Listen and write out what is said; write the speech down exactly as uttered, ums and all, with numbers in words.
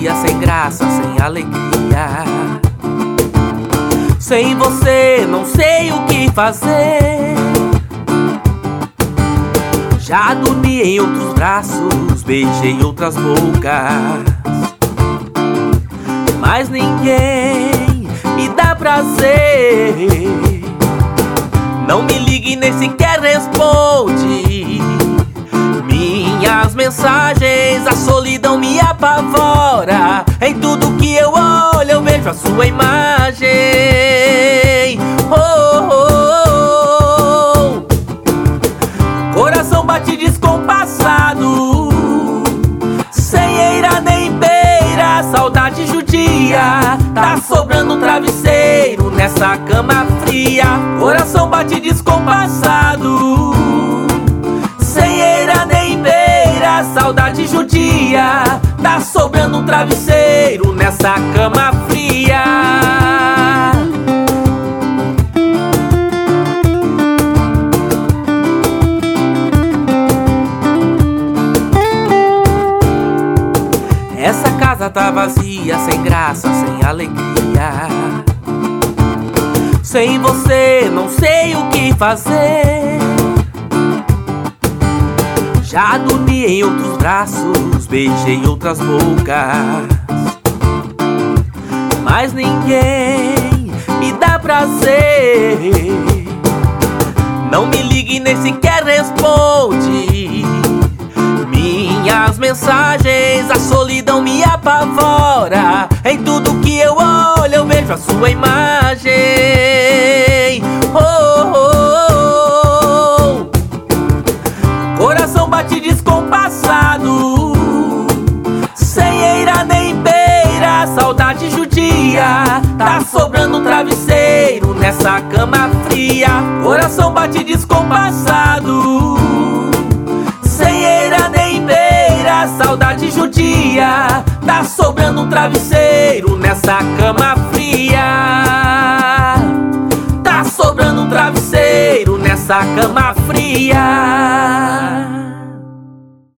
vazia, sem graça, sem alegria. Sem você não sei o que fazer. Já dormi em outros braços, beijei outras bocas, mas ninguém me dá prazer. Não me ligue nem sequer responde minhas mensagens. A solidão me apavora. Em tudo que eu olho eu vejo a sua imagem. Oh, oh, oh. Coração bate descompassado, sem eira nem beira. Saudade judia, tá sobrando um travesseiro nessa cama fria. Coração bate descompassado, sem eira nem beira. Saudade judia, tá sobrando um travesseiro nessa cama fria. Essa casa tá vazia, sem graça, sem alegria. Sem você não sei o que fazer. Já dormi em outros braços, beijei outras bocas, mas ninguém me dá prazer. Não me ligue nem sequer responde minhas mensagens. A solidão me apavora. Em tudo que eu olho eu vejo a sua imagem. Oh, oh, oh. Coração bate descompassado, sem eira nem beira. Saudade judia, tá sobrando um travesseiro nessa cama fria. Coração bate descompassado, sem eira nem beira. Saudade judia, tá sobrando um travesseiro nessa cama fria. Tá sobrando um travesseiro nessa cama fria.